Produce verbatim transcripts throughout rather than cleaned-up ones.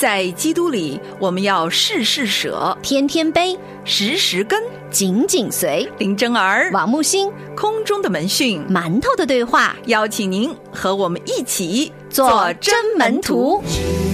在基督里，我们要事事舍， 天天悲， 时时跟， 紧紧随。 林真儿、 王木星， 空中的门讯， 馒头的对话， 邀请您和我们一起做真门徒。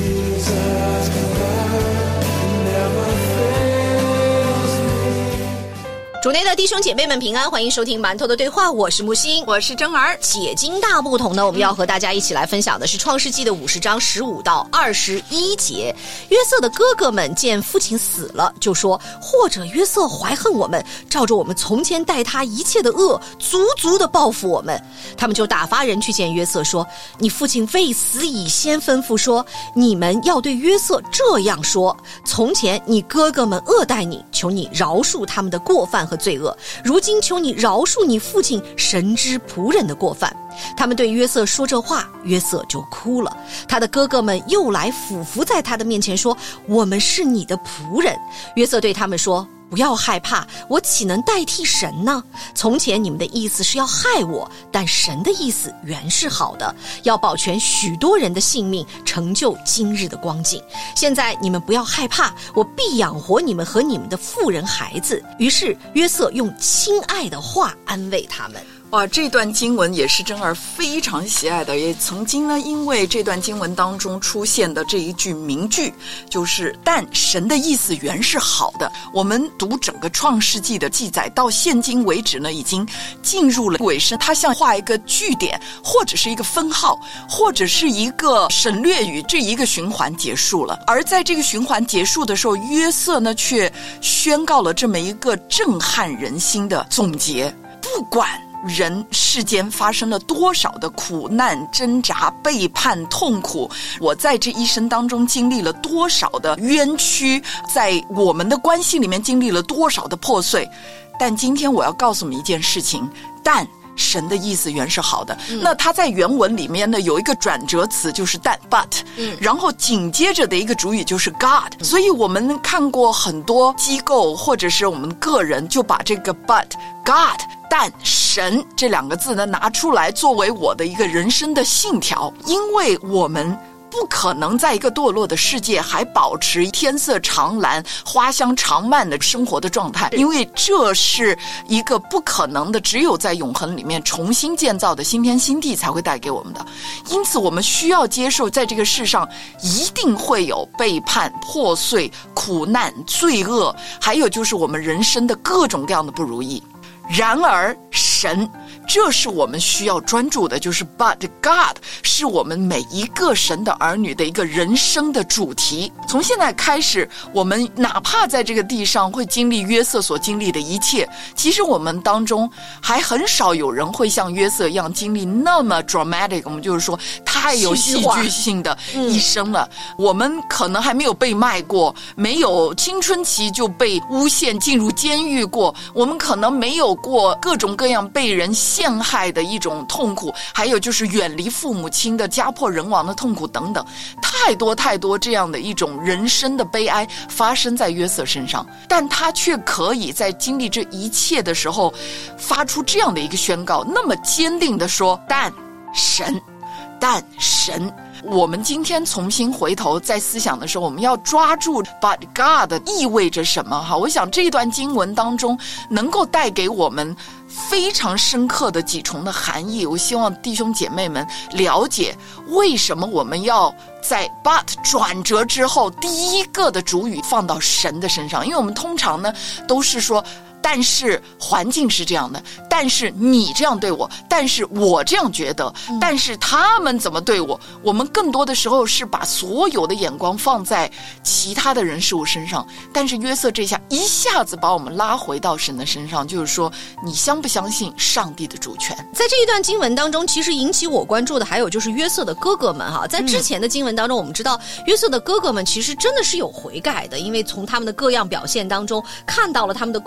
主内的弟兄姐妹们平安，欢迎收听馒头的对话，我是木星， 我是真儿。 解经大不同呢，我们要和大家一起来分享的是创世纪的五十章十五到二十一节。约瑟的哥哥们见父亲死了，就说，或者约瑟怀恨我们，照着我们从前待他一切的恶，足足的报复我们。他们就打发人去见约瑟，说，你父亲未死以先吩咐说，你们要对约瑟这样说，从前你哥哥们恶待你，求你饶恕他们的过犯和罪恶，如今求你饶恕你父亲神之仆人的过犯。他们对约瑟说这话，约瑟就哭了。他的哥哥们又来俯伏在他的面前说，我们是你的仆人。约瑟对他们说，不要害怕，我岂能代替神呢？从前你们的意思是要害我，但神的意思原是好的，要保全许多人的性命，成就今日的光景。现在你们不要害怕，我必养活你们和你们的妇人孩子。于是约瑟用亲爱的话安慰他们。 哇，这段经文也是真儿非常喜爱的，也曾经呢，因为这段经文当中出现的这一句名句，就是但神的意思原是好的。我们读整个创世纪的记载到现今为止呢，已经进入了尾声，它像画一个句点，或者是一个分号，或者是一个省略语，这一个循环结束了。而在这个循环结束的时候，约瑟呢却宣告了这么一个震撼人心的总结，不管人世间发生了多少的苦难、挣扎、背叛、痛苦，我在这一生当中经历了多少的冤屈，在我们的关系里面经历了多少的破碎，但今天我要告诉你们一件事情，但神的意思原是好的。嗯、那他在原文里面呢有一个转折词，就是但 but，嗯、然后紧接着的一个主语就是 God，嗯、所以我们看过很多机构或者是我们个人就把这个 but God 但神这两个字呢拿出来作为我的一个人生的信条，因为我们不可能在一个堕落的世界还保持天色常蓝、花香常漫的生活的状态，因为这是一个不可能的，只有在永恒里面重新建造的新天新地才会带给我们的。因此我们需要接受在这个世上一定会有背叛、破碎、苦难、罪恶，还有就是我们人生的各种各样的不如意。然而神，这是我们需要专注的，就是 But God 是我们每一个神的儿女的一个人生的主题。从现在开始，我们哪怕在这个地上会经历约瑟所经历的一切，其实我们当中还很少有人会像约瑟一样经历那么 dramatic， 我们就是说太有戏剧性的一生了。嗯、我们可能还没有被卖过，没有青春期就被诬陷进入监狱过，我们可能没有过各种各样被人陷害的一种痛苦，还有就是远离父母亲的家破人亡的痛苦等等，太多太多这样的一种人生的悲哀发生在约瑟身上，但他却可以在经历这一切的时候发出这样的一个宣告，那么坚定地说，但神，但神。我们今天重新回头在思想的时候，我们要抓住 But God 意味着什么哈？我想这一段经文当中能够带给我们非常深刻的几重的含义，我希望弟兄姐妹们了解为什么我们要在 But 转折之后第一个的主语放到神的身上，因为我们通常呢都是说但是环境是这样的，但是你这样对我，但是我这样觉得，嗯、但是他们怎么对我，我们更多的时候是把所有的眼光放在其他的人事物身上，但是约瑟这下一下子把我们拉回到神的身上，就是说你相不相信上帝的主权。 在这一段经文当中，其实引起我关注的还有就是约瑟的哥哥们哈。在之前的经文当中，我们知道约瑟的哥哥们其实真的是有悔改的，因为从他们的各样表现当中看到了他们的愧疚，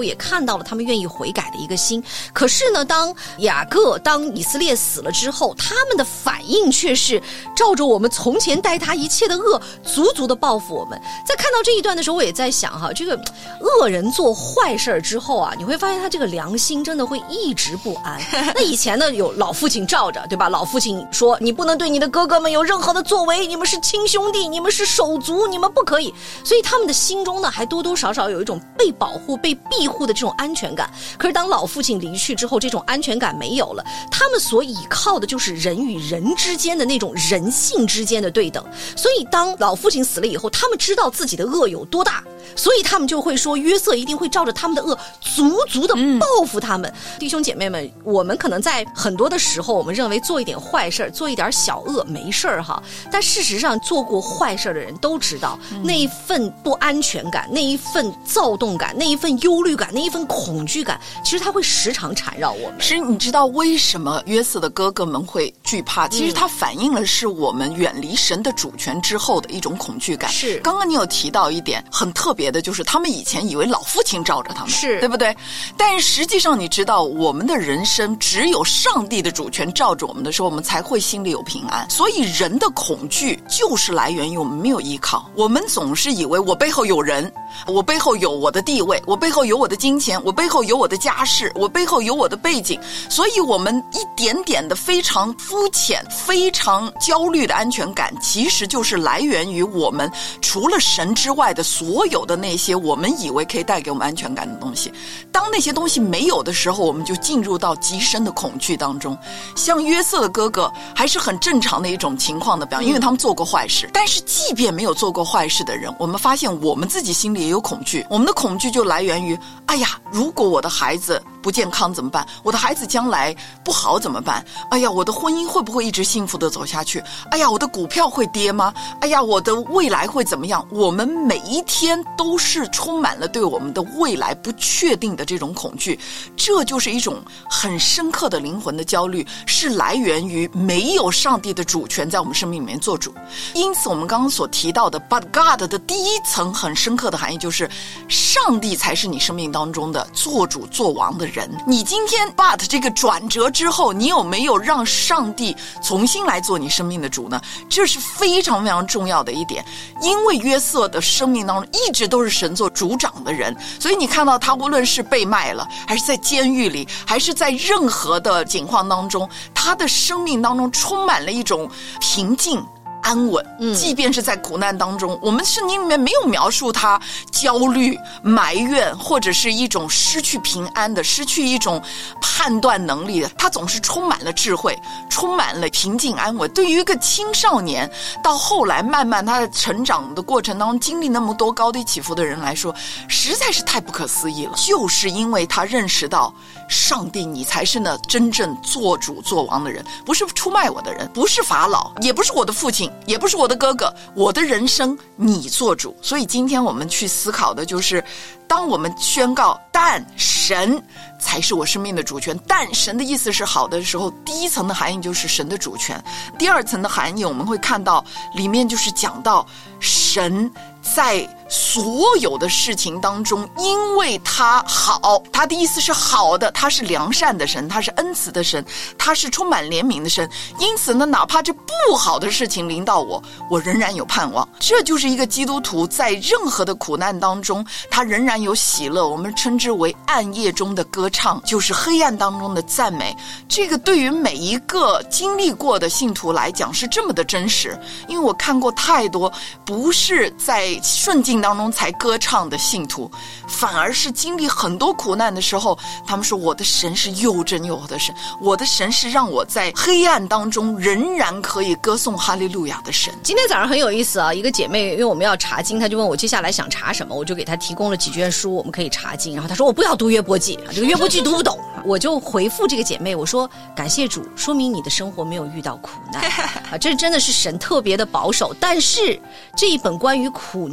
也看到了他们愿意悔改的一个心。可是呢，当雅各当以色列死了之后，他们的反应却是照着我们从前待他一切的恶，足足的报复我们。在看到这一段的时候，我也在想哈，这个恶人做坏事之后啊，你会发现他这个良心真的会一直不安。那以前呢，有老父亲罩着，对吧？老父亲说你不能对你的哥哥们有任何的作为，你们是亲兄弟，你们是手足，你们不可以。所以他们的心中呢，还多多少少有一种被保护、被庇护的这种安全感。可是当老父亲离去之后，这种安全感没有了，他们所倚靠的就是人与人之间的那种人性之间的对等。所以当老父亲死了以后，他们知道自己的恶有多大，所以他们就会说约瑟一定会照着他们的恶足足的报复他们、嗯、弟兄姐妹们，我们可能在很多的时候，我们认为做一点坏事，做一点小恶没事儿哈，但事实上做过坏事的人都知道、嗯、那一份不安全感，那一份躁动感，那一份忧虑感，那一份恐惧感，其实它会时常缠绕我们。 是，你知道为什么约瑟的哥哥们会惧怕？其实它反映了是我们远离神的主权之后的一种恐惧感。 是， 刚刚你有提到一点很特别的，就是他们以前以为老父亲罩着他们， 是对不对？但实际上你知道，我们的人生只有上帝的主权罩着我们的时候，我们才会心里有平安。所以人的恐惧就是来源于我们没有依靠。我们总是以为我背后有人，我背后有我的地位，我背后有我的金钱，我背后有我的家世，我背后有我的背景，所以我们一点点的非常肤浅、非常焦虑的安全感，其实就是来源于我们除了神之外的所有的那些我们以为可以带给我们安全感的东西。当那些东西没有的时候，我们就进入到极深的恐惧当中。像约瑟的哥哥还是很正常的一种情况的表现，因为他们做过坏事。但是即便没有做过坏事的人，我们发现我们自己心里也有恐惧。我们的恐惧就来源于，哎呀，如果我的孩子不健康怎么办？我的孩子将来不好怎么办？哎呀，我的婚姻会不会一直幸福的走下去？哎呀，我的股票会跌吗？哎呀，我的未来会怎么样？我们每一天都是充满了对我们的未来不确定的这种恐惧，这就是一种很深刻的灵魂的焦虑，是来源于没有上帝的主权在我们生命里面做主。因此我们刚刚所提到的 But God 的第一层很深刻的含义就是，上帝才是你生命当中的做主做王的人。你今天 But 这个转折之后，你有没有让上帝重新来做你生命的主呢？这是非常非常重要的一点。因为约瑟的生命当中一直都是神做主掌的人，所以你看到他无论是被卖了，还是在监狱里，还是在任何的境况当中，他的生命当中充满了一种平静安稳。即便是在苦难当中，我们圣经里面没有描述他焦虑埋怨，或者是一种失去平安的，失去一种判断能力的，他总是充满了智慧，充满了平静安稳。对于一个青少年到后来慢慢他的成长的过程当中经历那么多高低起伏的人来说，实在是太不可思议了。就是因为他认识到上帝，你才是那真正做主做王的人，不是出卖我的人，不是法老，也不是我的父亲，也不是我的哥哥，我的人生你做主。所以今天我们去思考的就是，当我们宣告但神才是我生命的主权，但神的意思是好的时候，第一层的含义就是神的主权。第二层的含义我们会看到里面就是讲到神在所有的事情当中，因为他好，他的意思是好的，他是良善的神，他是恩慈的神，他是充满怜悯的神。因此呢，哪怕这不好的事情临到我，我仍然有盼望。这就是一个基督徒在任何的苦难当中，他仍然有喜乐，我们称之为暗夜中的歌唱，就是黑暗当中的赞美。这个对于每一个经历过的信徒来讲是这么的真实。因为我看过太多不是在顺境当中才歌唱的信徒，反而是经历很多苦难的时候，他们说我的神是又真又好的神，我的神是让我在黑暗当中仍然可以歌颂哈利路亚的神。 今天早上很有意思啊，一个姐妹因为我们要查经，她就问我接下来想查什么，我就给她提供了几卷书我们可以查经，然后她说我不要读约伯记，这个约伯记读不懂我就回复这个姐妹，我说感谢主，说明你的生活没有遇到苦难啊，这真的是神特别的保守。但是这一本关于苦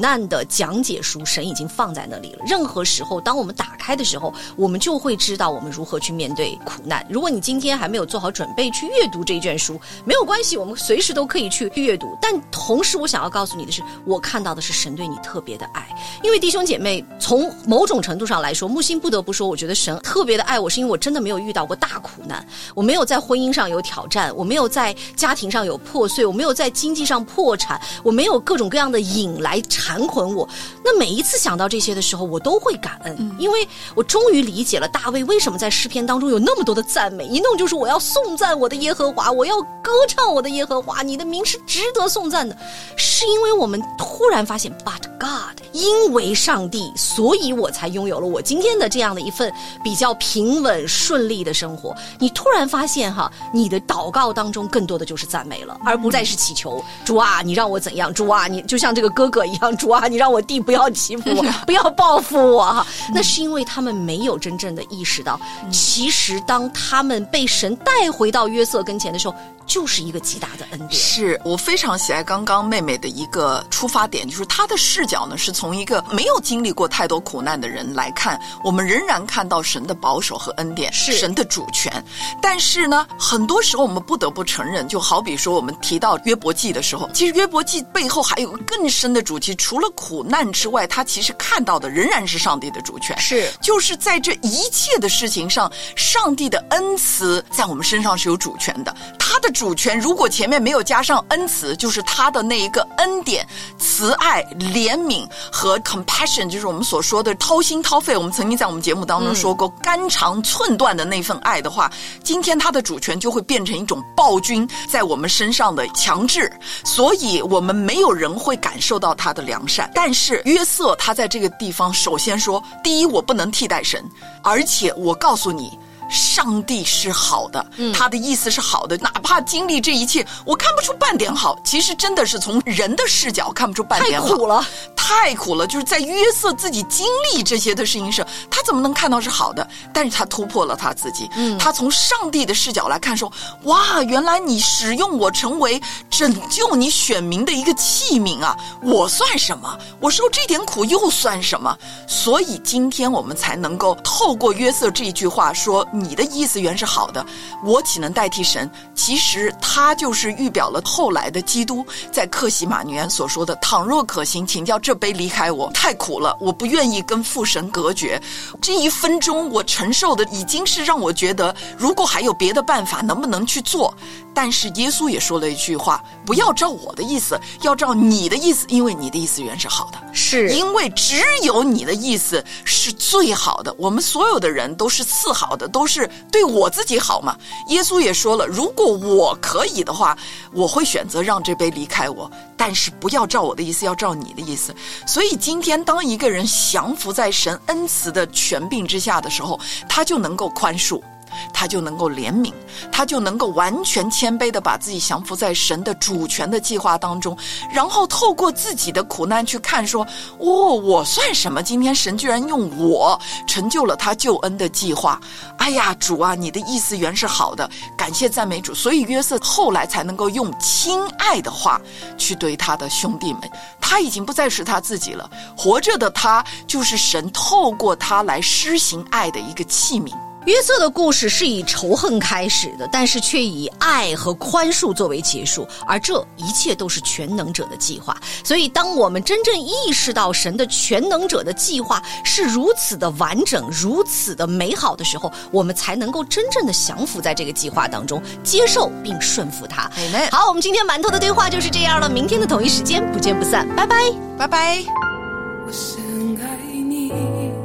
难的讲解书，神已经放在那里了。任何时候当我们打开的时候，我们就会知道我们如何去面对苦难。如果你今天还没有做好准备去阅读这一卷书，没有关系，我们随时都可以去阅读。但同时我想要告诉你的是，我看到的是神对你特别的爱。因为弟兄姐妹，从某种程度上来说，木星不得不说，我觉得神特别的爱我，是因为我真的没有遇到过大苦难，我没有在婚姻上有挑战，我没有在家庭上有破碎，我没有在经济上破产，我没有各种各样的瘾来缠捆我。那每一次想到这些的时候，我都会感恩、嗯、因为我终于理解了大卫为什么在诗篇当中有那么多的赞美，一弄就是我要颂赞我的耶和华，我要歌唱我的耶和华，你的名是值得颂赞的。是因为我们突然发现 But God， 因为上帝，所以我才拥有了我今天的这样的一份比较平稳顺利的生活。你突然发现哈，你的祷告当中更多的就是赞美了，而不再是祈求主啊你让我怎样，主啊你就像这个哥哥一样，主啊你让我弟不要欺负我不要报复我哈。那是因为他们没有真正的意识到，其实当他们被神带回到约瑟跟前的时候，就是一个极大的恩典。 是我非常喜爱刚刚妹妹的一个出发点，就是她的视角呢是从一个没有经历过太多苦难的人来看，我们仍然看到神的保守和恩典，是神的主权。但是呢很多时候我们不得不承认，就好比说我们提到约伯记的时候，其实约伯记背后还有个更深的主题，除了苦难之外，他其实看到的仍然是上帝的主权，是就是在这一切的事情上，上帝的恩慈在我们身上是有主权的。他的主权如果前面没有加上恩慈，就是他的那一个恩典、慈爱、怜悯和 compassion， 就是我们所说的掏心掏肺，我们曾经在我们节目当中说过、嗯、肝肠寸断的那份爱的话，今天他的主权就会变成一种暴君在我们身上的强制，所以我们没有人会感受到他的良善。但是约瑟他在这个地方首先说，第一，我不能替代神，而且我告诉你上帝是好的、嗯、他的意思是好的，哪怕经历这一切我看不出半点好，其实真的是从人的视角看不出半点好， 太苦了太苦了。就是在约瑟自己经历这些的事情上，他怎么能看到是好的？但是他突破了他自己、嗯、他从上帝的视角来看说，哇，原来你使用我成为拯救你选民的一个器皿啊，我算什么？我受这点苦又算什么？所以今天我们才能够透过约瑟这一句话说，你的意思原是好的，我岂能代替神？其实他就是预表了后来的基督在客西马尼园所说的，倘若可行，请叫这杯离开我，太苦了，我不愿意跟父神隔绝。这一分钟我承受的已经是让我觉得，如果还有别的办法能不能去做。但是耶稣也说了一句话，不要照我的意思，要照你的意思，因为你的意思原是好的，是因为只有你的意思是最好的。我们所有的人都是次好的，都是对我自己好嘛。耶稣也说了，如果我可以的话，我会选择让这杯离开我，但是不要照我的意思，要照你的意思。所以今天当一个人降服在神恩慈的权柄之下的时候，他就能够宽恕，他就能够怜悯，他就能够完全谦卑的把自己降服在神的主权的计划当中，然后透过自己的苦难去看说，哦，我算什么？今天神居然用我成就了他救恩的计划。哎呀，主啊，你的意思原是好的，感谢赞美主。所以约瑟后来才能够用亲爱的话去对他的兄弟们，他已经不再是他自己了，活着的他就是神透过他来施行爱的一个器皿。 约瑟的故事是以仇恨开始的，但是却以爱和宽恕作为结束，而这一切都是全能者的计划。所以当我们真正意识到神的全能者的计划是如此的完整，如此的美好的时候，我们才能够真正的降服在这个计划当中，接受并顺服它。好，我们今天馒头的对话就是这样了，明天的同一时间不见不散，拜拜拜拜。 我深爱你，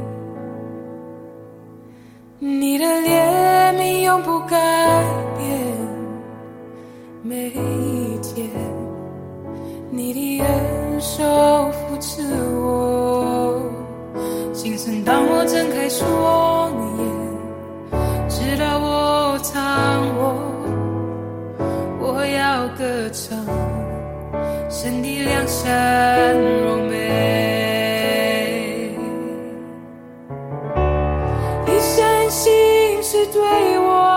你的怜悯永不改变，每一天你的恩手扶持我，清晨当我睁开双眼，直到我躺卧，我要歌唱神的良善荣美。一生心是对我